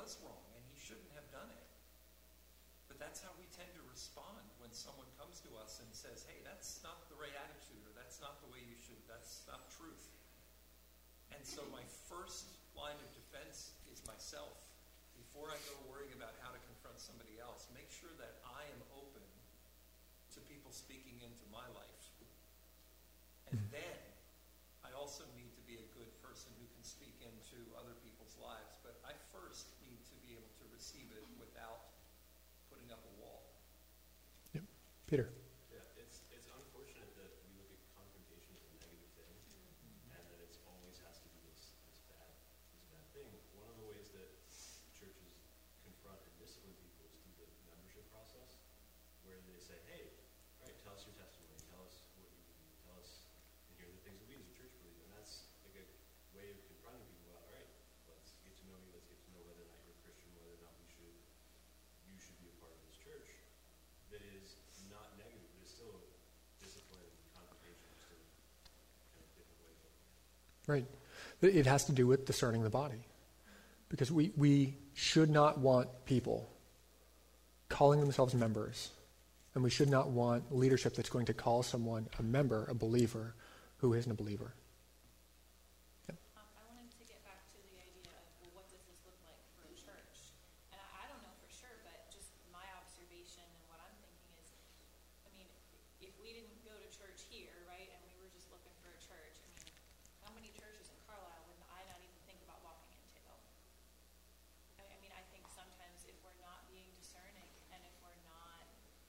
Speaker 4: was wrong and he shouldn't have done it. But that's how we tend to respond when someone comes to us and says, hey, that's not the right attitude, or that's not the way you should, that's not truth. And so my first line of defense is myself. Before I go worrying about how to confront somebody else, make sure that I am open to people speaking into my life. And then I also need to be a good person who can speak into other people's lives. But I first need to be able to receive it without putting up a wall.
Speaker 1: Yep. Peter.
Speaker 9: Yeah, it's it's unfortunate that we look at confrontation as a negative thing, and that it's always has to be this this bad this bad thing. One of the ways that churches confront and discipline people is through the membership process, where they say, hey, all right, tell us your testimony, tell us what you believe, tell us, and here are the things that we as a church believe. And that's like a way of confronting people about, all right, let's get to know you, let's get to know whether or not you're a Christian, whether or not we should, you should be a part of this church. That is not negative, but it's still discipline, confrontation, just in kind of different ways.
Speaker 1: Right. It has to do with discerning the body. Because we, we should not want people calling themselves members, and we should not want leadership that's going to call someone a member, a believer, who isn't a believer.
Speaker 6: Um, I wanted to get back to the idea of, well, what does this look like for a church? And I, I don't know for sure, but just my observation and what I'm thinking is, I mean, if we didn't go to church here, right, and we were just looking for a church, I mean, how many churches in Carlisle would I not even think about walking into? I, I mean, I think sometimes if we're not being discerning and if we're not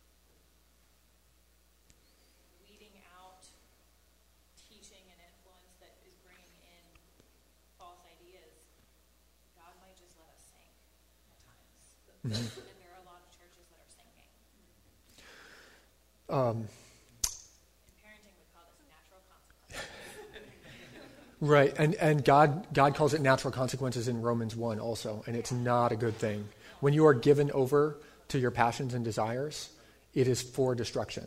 Speaker 6: weeding out teaching and influence that is bringing in false ideas, God might just let us sink at times.
Speaker 1: Mm-hmm.
Speaker 6: And there are a lot of churches that are sinking.
Speaker 1: Um,
Speaker 6: In parenting, we call this natural consequences.
Speaker 1: right. And, and God, God calls it natural consequences in Romans one also, and it's not a good thing. When you are given over to your passions and desires, it is for destruction.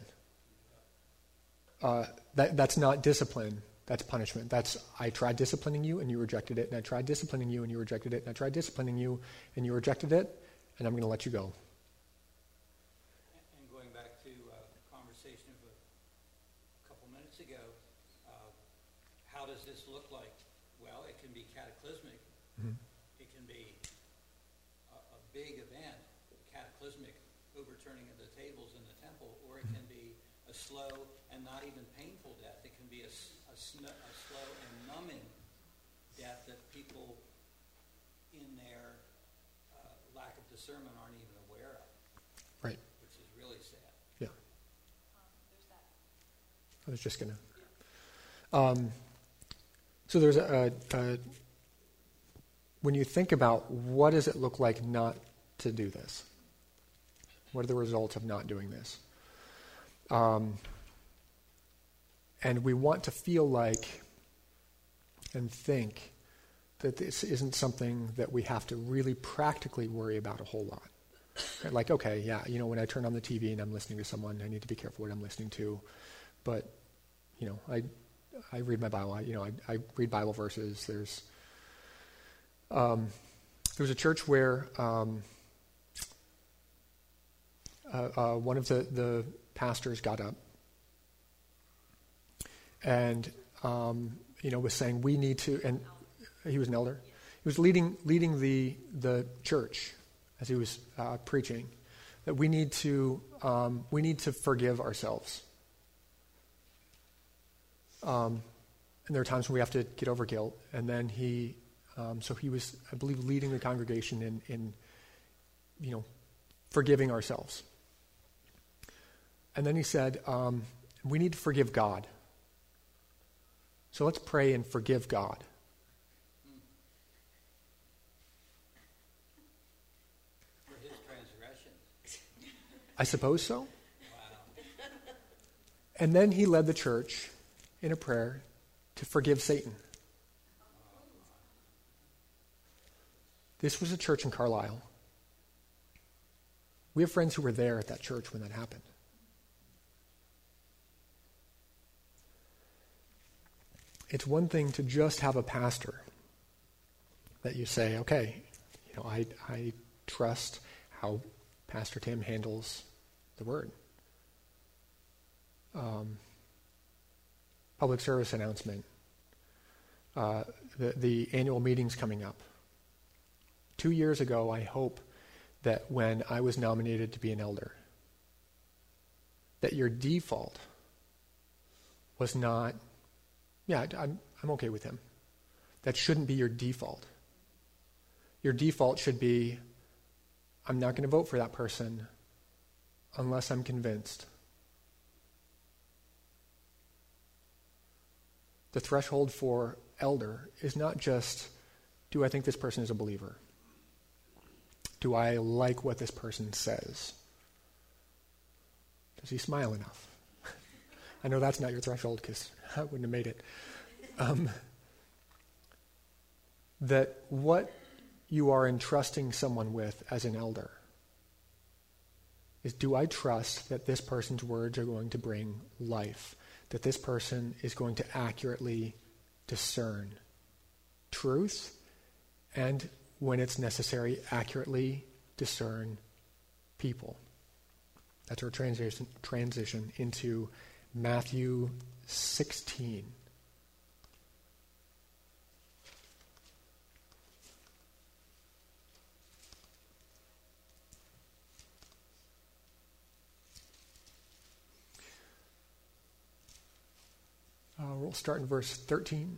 Speaker 1: Uh, that, that's not discipline. That's punishment. That's, I tried disciplining you and you rejected it, and I tried disciplining you and you rejected it, and I tried disciplining you and you rejected it, and I'm going to let you go.
Speaker 5: And going back to uh, the conversation of a couple minutes ago, uh, how does this look like? Well, it can be cataclysmic.
Speaker 1: Mm-hmm.
Speaker 5: It can be a, a big event, cataclysmic overturning of the tables in the temple, or it can be a slow and not even painful death. It can be a, a, sn- a slow and numbing death that people in their uh, lack of discernment aren't even aware of.
Speaker 1: Right.
Speaker 5: Which is really sad.
Speaker 1: Yeah.
Speaker 6: Um, there's that.
Speaker 1: I was just going to. Um, so there's a, a, a, when you think about what does it look like not to do this? What are the results of not doing this? Um, and we want to feel like and think that this isn't something that we have to really practically worry about a whole lot. Right? Like, okay, yeah, you know, when I turn on the T V and I'm listening to someone, I need to be careful what I'm listening to. But, you know, I I read my Bible. I, you know, I, I read Bible verses. There's um, there was a church where um, uh, uh, one of the, the pastors got up and um, you know was saying we need to, and he was an elder. He was leading leading the the church as he was uh, preaching that we need to um, we need to forgive ourselves. Um, and there are times when we have to get over guilt. And then he, um, so he was, I believe, leading the congregation in, in, you know, forgiving ourselves. And then he said, um, we need to forgive God. So let's pray and forgive God.
Speaker 5: For his transgressions.
Speaker 1: I suppose so.
Speaker 5: Wow.
Speaker 1: And then he led the church in a prayer to forgive Satan. This was a church in Carlisle. We have friends who were there at that church when that happened. It's one thing to just have a pastor that you say, okay, you know, I, I trust how Pastor Tim handles the word. Um, public service announcement. Uh, the, the annual meeting's coming up. Two years ago, I hope that when I was nominated to be an elder, that your default was not, yeah, I'm, I'm okay with him. That shouldn't be your default. Your default should be, I'm not going to vote for that person unless I'm convinced. The threshold for elder is not just, do I think this person is a believer? Do I like what this person says? Does he smile enough? I know that's not your threshold because I wouldn't have made it. Um, that what you are entrusting someone with as an elder is, do I trust that this person's words are going to bring life? That this person is going to accurately discern truth and, when it's necessary, accurately discern people. That's our transition, transition into Matthew sixteen. Uh, we'll start in verse thirteen.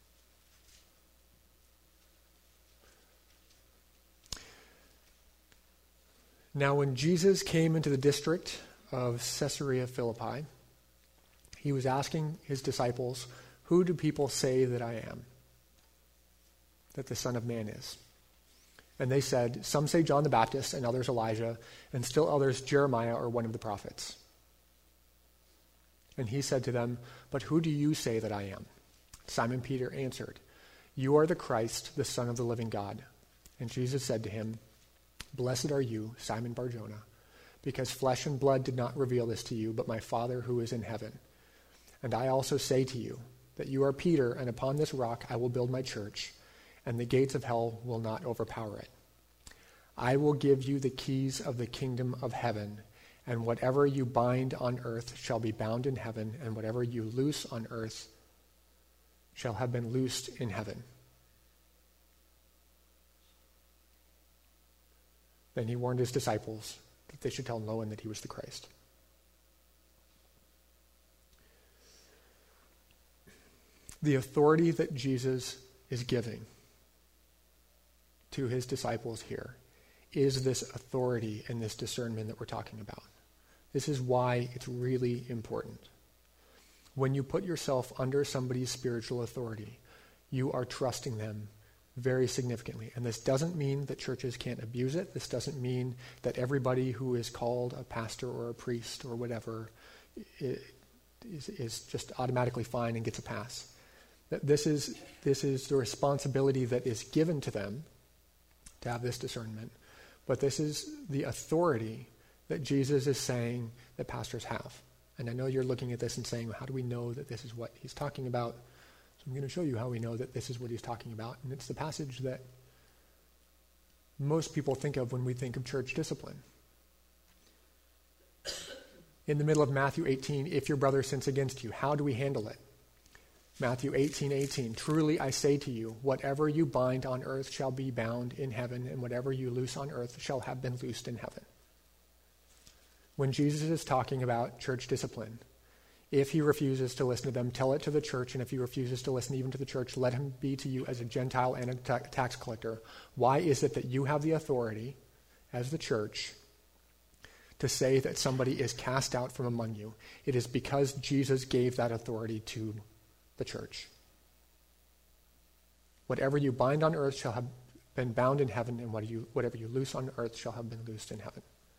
Speaker 1: Now when Jesus came into the district of Caesarea Philippi, he was asking his disciples, who do people say that I am? That the Son of Man is. And they said, some say John the Baptist, and others Elijah, and still others Jeremiah or one of the prophets. And he said to them, but who do you say that I am? Simon Peter answered, you are the Christ, the Son of the living God. And Jesus said to him, blessed are you, Simon Bar-Jonah, because flesh and blood did not reveal this to you, but my Father who is in heaven. And I also say to you that you are Peter, and upon this rock I will build my church, and the gates of hell will not overpower it. I will give you the keys of the kingdom of heaven, and whatever you bind on earth shall be bound in heaven, and whatever you loose on earth shall have been loosed in heaven. Then he warned his disciples that they should tell no one that he was the Christ. The authority that Jesus is giving to his disciples here is this authority and this discernment that we're talking about. This is why it's really important. When you put yourself under somebody's spiritual authority, you are trusting them very significantly. And this doesn't mean that churches can't abuse it. This doesn't mean that everybody who is called a pastor or a priest or whatever is, is just automatically fine and gets a pass. That this is, this is the responsibility that is given to them to have this discernment. But this is the authority that Jesus is saying that pastors have. And I know you're looking at this and saying, well, how do we know that this is what he's talking about? So I'm going to show you how we know that this is what he's talking about. And it's the passage that most people think of when we think of church discipline. In the middle of Matthew eighteen, if your brother sins against you, how do we handle it? Matthew eighteen eighteen, truly I say to you, whatever you bind on earth shall be bound in heaven, and whatever you loose on earth shall have been loosed in heaven. When Jesus is talking about church discipline, if he refuses to listen to them, tell it to the church, and if he refuses to listen even to the church, let him be to you as a Gentile and a ta- tax collector. Why is it that you have the authority, as the church, to say that somebody is cast out from among you? It is because Jesus gave that authority to the church. Whatever you bind on earth shall have been bound in heaven, and what you, whatever you loose on earth shall have been loosed in heaven.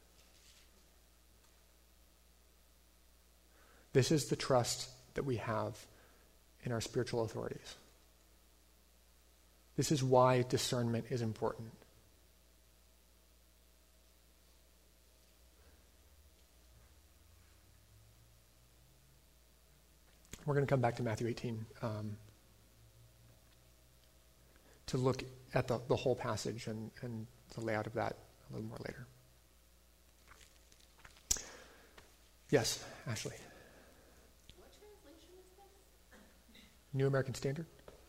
Speaker 1: This is the trust that we have in our spiritual authorities. This is why discernment is important. We're going to come back to Matthew eighteen um, to look at the, the whole passage and, and the layout of that a little more later. Yes, Ashley.
Speaker 2: What translation is this?
Speaker 1: New American Standard?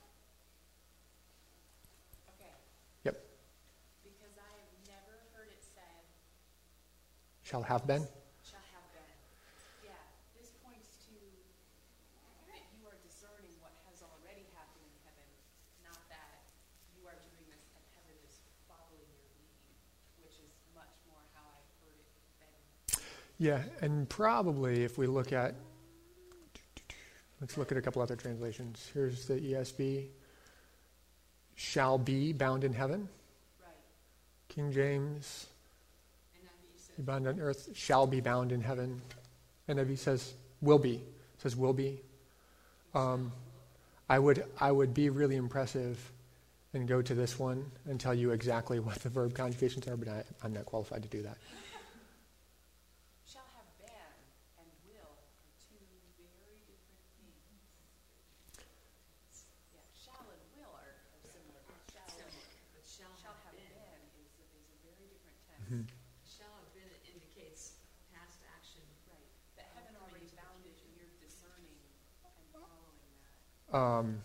Speaker 2: Okay,
Speaker 1: Yep.
Speaker 2: because I have never heard it said,
Speaker 1: Shall have been?
Speaker 2: shall have been. Yeah, this points to that you are discerning what has already happened in heaven, not that you are doing this and heaven is following your lead, which is much more how I've heard it been.
Speaker 1: Yeah, and probably if we look at, let's look at a couple other translations. Here's the E S V. Shall be bound in heaven.
Speaker 2: Right.
Speaker 1: King James,
Speaker 2: And then you said,
Speaker 1: be bound on earth, shall be bound in heaven. N I V says will be, says will be. Um, I would I would be really impressive and go to this one and tell you exactly what the verb conjugations are, but I, I'm not qualified to do that.
Speaker 2: shall have been and will are two very different things. Yeah, shall and will are, are similar. Shall,
Speaker 10: But shall
Speaker 2: shall
Speaker 10: have
Speaker 2: have
Speaker 10: been.
Speaker 2: been is, is a very different tense.
Speaker 1: Mhm.
Speaker 10: Shall have been indicates past action.
Speaker 2: Right. That heaven already bound it and you're discerning and following that.
Speaker 1: Um,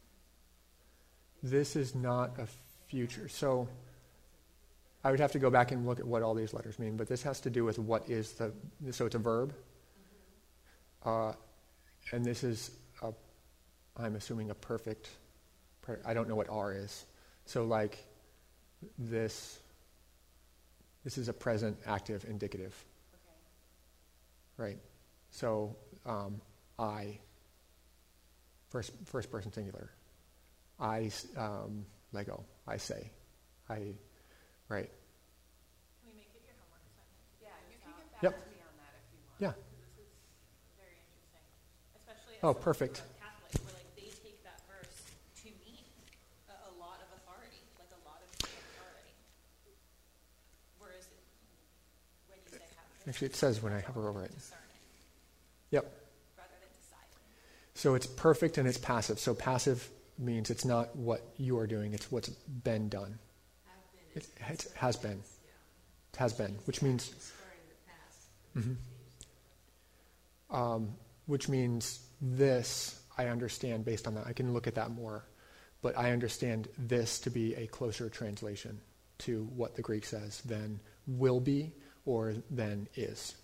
Speaker 1: this is not a future. So I would have to go back and look at what all these letters mean, but this has to do with what is the, so it's a verb. Uh, and this is, a, I'm assuming a perfect, per- I don't know what R is. So like this, this is a present active indicative,
Speaker 2: Okay.
Speaker 1: right? So um, I, first, first person singular. I, s- um, Lego, I say. I, right.
Speaker 6: Can we make it your homework assignment?
Speaker 2: Yeah, you can get back
Speaker 1: Yep.
Speaker 2: to me on that if you want.
Speaker 1: Yeah.
Speaker 6: This is very interesting, especially as
Speaker 1: Oh,
Speaker 6: someone
Speaker 1: perfect.
Speaker 6: who's a Catholic, where like they take that verse to mean a, a lot of authority, like a lot of authority. Whereas it, when you say have been,
Speaker 1: Actually, it says when I hover over it.
Speaker 6: discerning
Speaker 1: Yep.
Speaker 6: rather than deciding.
Speaker 1: So it's perfect and it's passive. So passive means it's not what you are doing, it's what's been done.
Speaker 10: Have been
Speaker 1: It,
Speaker 10: is
Speaker 1: it has been.
Speaker 10: yeah.
Speaker 1: It has been, which means,
Speaker 10: Inspiring the past.
Speaker 1: Mhm. um, which means this, I understand based on that. I can look at that more. But I understand this to be a closer translation to what the Greek says than will be or than is.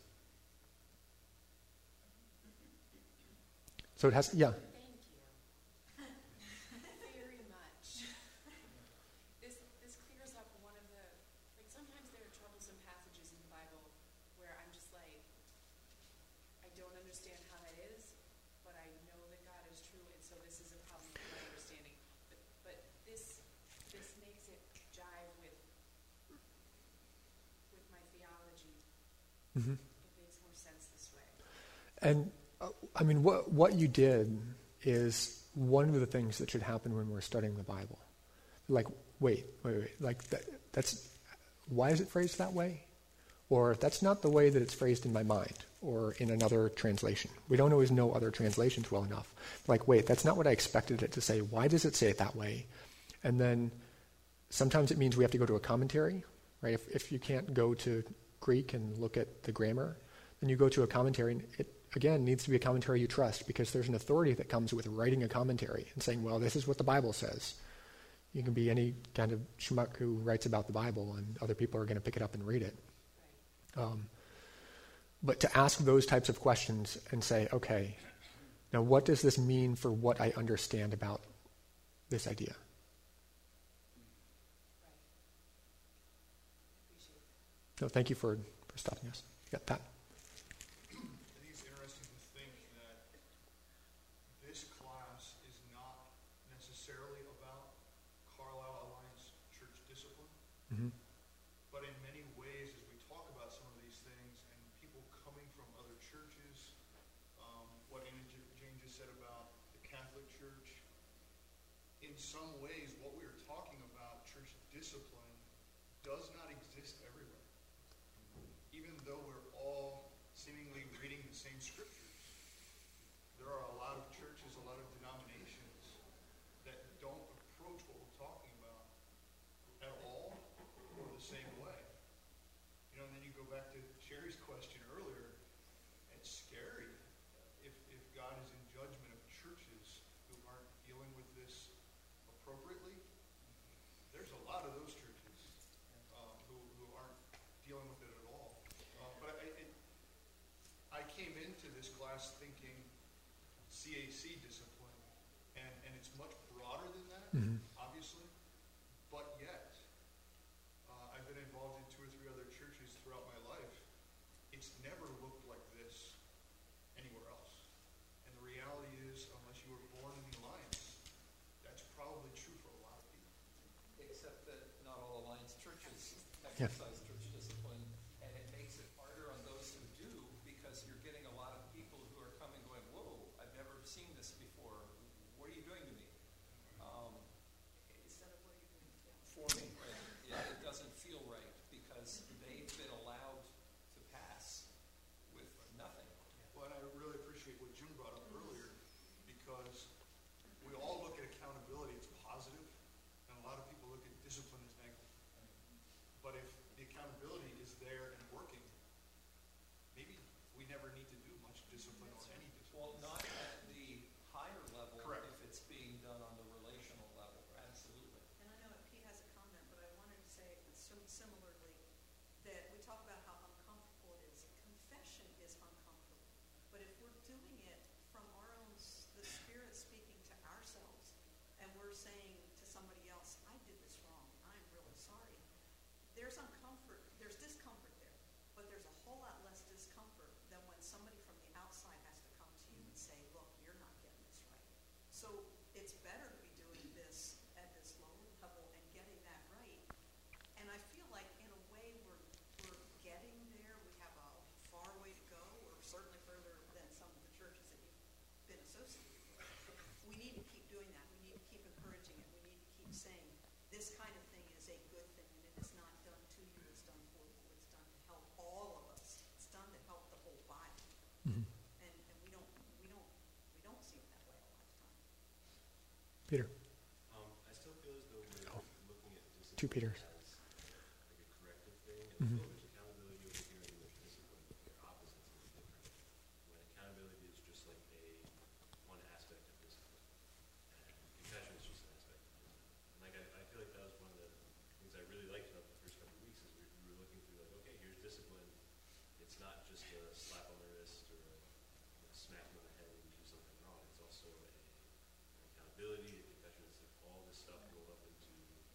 Speaker 1: So it has, yeah.
Speaker 2: Thank you. Very much. This this clears up one of the, like sometimes there are troublesome passages in the Bible where I'm just like, I don't understand how that is, but I know that God is true, and so this is a problem with my understanding. But but this this makes it jive with with my theology.
Speaker 1: Mm-hmm.
Speaker 2: It makes more sense this way.
Speaker 1: And uh, I mean, what what you did is one of the things that should happen when we're studying the Bible. Like, wait, wait, wait. Like that, that's why is it phrased that way? Or that's not the way that it's phrased in my mind or in another translation. We don't always know other translations well enough. Like, wait, that's not what I expected it to say. Why does it say it that way? And then sometimes it means we have to go to a commentary, right? If if you can't go to Greek and look at the grammar, then you go to a commentary, and it, again, needs to be a commentary you trust, because there's an authority that comes with writing a commentary and saying, well, this is what the Bible says. You can be any kind of schmuck who writes about the Bible, and other people are going to pick it up and read it. Um, but to ask those types of questions and say, okay, now what does this mean for what I understand about this idea? No, thank you for, for stopping us. Yeah, Pat.
Speaker 3: I think it's interesting to think that this class is not necessarily about Carlisle Alliance church discipline,
Speaker 1: Mm-hmm.
Speaker 3: but in many ways, as we talk about some of these things and people coming from other churches, um, what Anna J- Jane just said about the Catholic Church, in some ways, what we are talking about, church discipline, does not exist everywhere. Even though we're all seemingly reading the same scriptures, there are a lot of churches, a lot of denominations that don't approach what we're talking about Sherry's question earlier, it's scary if, if God is in judgment of churches who aren't dealing with this appropriately. There's a lot of those churches um, who, who aren't dealing with it at all. Uh, but I, it, I came into this class thinking C A C discipline, and, and it's much broader than that,
Speaker 1: Mhm.
Speaker 3: obviously. But yet, uh, I've been involved in two or three other churches throughout my life. It's never looked like this anywhere else. And the reality is, unless you were born in the Alliance, that's probably true for a lot of people.
Speaker 4: Except that not all Alliance churches
Speaker 1: Yeah.
Speaker 4: exercise church discipline, and it makes it harder on those who do, because you're getting a lot of people who are coming going, whoa, I've never seen this before. What are you doing to me? Um,
Speaker 7: Instead of what are you doing? Yeah.
Speaker 4: for me, right, it, it doesn't feel right, because they've been allowed to pass with nothing.
Speaker 3: Well, and I really appreciate what Jim brought up earlier, because we all look at accountability as positive, and a lot of people look at discipline as negative. But if the accountability is there and working, maybe we never need to do much discipline or any discipline.
Speaker 4: Well, not at the higher level.
Speaker 3: Correct.
Speaker 4: If it's being done on the relational level, absolutely.
Speaker 7: And I know that Pete has a comment, but I wanted to say sim- similarly that we talk about how uncomfortable it is. Confession is uncomfortable. But if we're doing it from our own, s- the Spirit speaking to ourselves, and we're saying to somebody else, I did this wrong, I'm really sorry. There's uncomfort, there's discomfort there, but there's a whole lot less discomfort than when somebody from the outside has to come to you and say, look, you're not getting this right. So it's better to be doing this at this lower level and getting that right. And I feel like in a way we're, we're getting there. We have a far way to go, or certainly further than some of the churches that you've been associated with. We need to keep doing that. We need to keep encouraging it. We need to keep saying this kind of thing is a good thing, and it is not done to you, it's done for you, it's done to help all of us. It's done to help the whole body.
Speaker 1: Mhm.
Speaker 7: And, and we don't we don't we don't see it that way a lot of times.
Speaker 1: Peter.
Speaker 9: Um, I still feel as though we're
Speaker 1: Oh.
Speaker 9: looking at discipline
Speaker 1: Two Peters.
Speaker 9: as like a corrective thing, and
Speaker 1: Mhm.
Speaker 9: so there's accountability over here and there's discipline, but they're opposites and different. When accountability is just like a one aspect of discipline, and confession is just an aspect of discipline. And like I, I feel like that was one of the things I really liked about the first couple of weeks is we, we were looking through like, okay, here's discipline. It's not just a slap on the wrist or a, you know, smack them on the head when you do something wrong. It's also a, an accountability, a confession. It's like all this stuff rolled up into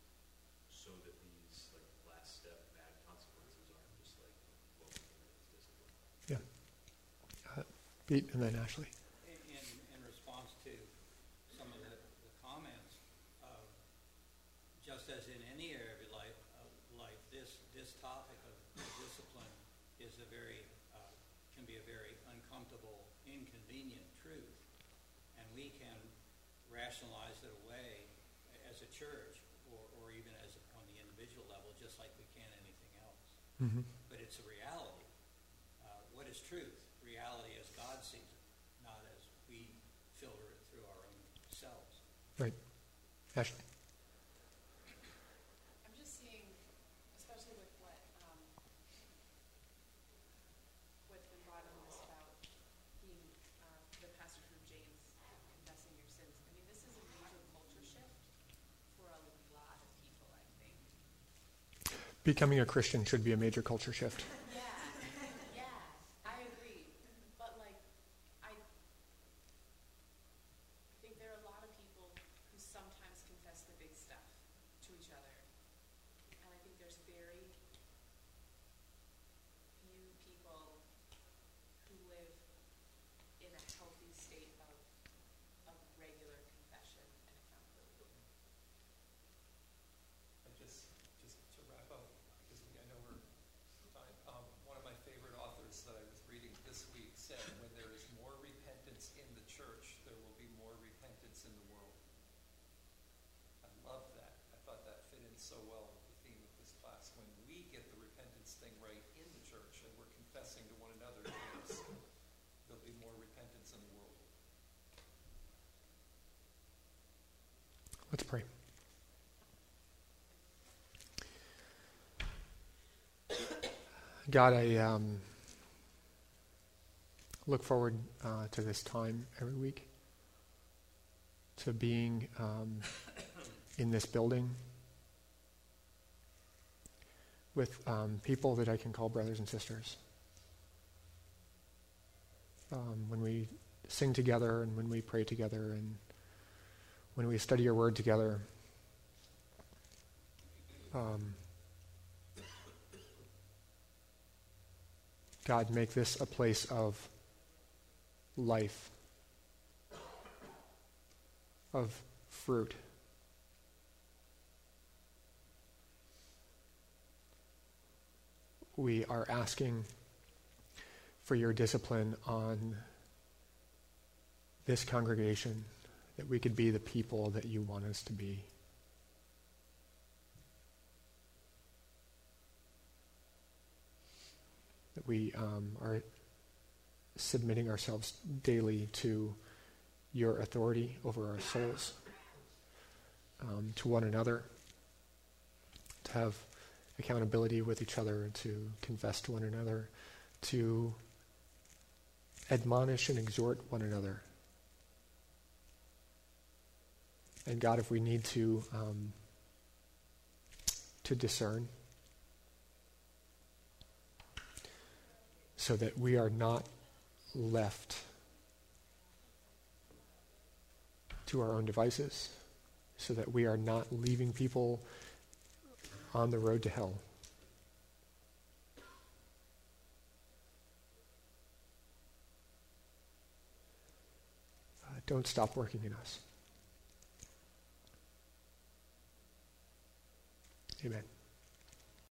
Speaker 9: so that these like last step bad consequences aren't just like what we're doing as discipline.
Speaker 1: Yeah. Uh, Pete and then Ashley.
Speaker 5: In, in, in response to some of the, the comments, uh, just as in any area of your life, uh, life this, this topic of discipline is a very, uh, can be a very uncomfortable, inconvenient truth. And we can rationalize it away as a church or, or even as on the individual level, just like we can anything else.
Speaker 1: Mhm.
Speaker 5: But it's a reality. Uh, what is truth? Reality as God sees it, not as we filter it through our own selves.
Speaker 1: Right. Ashley.
Speaker 2: I'm just seeing, especially with what, um, what's been brought on this about being, uh, the pastor from James confessing your sins. I mean, this is a major culture shift for a lot of people, I think.
Speaker 1: Becoming a Christian should be a major culture shift.
Speaker 2: Yeah, yeah, I agree. But like, I, I think there are a lot of people who sometimes confess the big stuff to each other. And I think there's very few people who live in a healthy state of, of regular confession and accountability.
Speaker 4: I just, just to wrap up, because we, I know we're time, um, one of my favorite authors that I was reading this week said, when there is more repentance in the church, there will be more repentance in the world. I love that. I thought that fit in so well with the theme of this class. When we get the repentance thing right in the church and we're confessing to one another, James, there'll be more repentance in the world.
Speaker 1: Let's pray. God, I um, look forward uh, to this time every week, to being um, in this building with um, people that I can call brothers and sisters. Um, when we sing together and when we pray together and when we study your word together, um, God, make this a place of life, of fruit. We are asking for your discipline on this congregation, that we could be the people that you want us to be. That we um, are submitting ourselves daily to your authority over our souls, um, to one another, to have accountability with each other, to confess to one another, to admonish and exhort one another. And God, if we need to um, to discern, so that we are not left to our own devices, so that we are not leaving people on the road to hell. Uh, don't stop working in us. Amen.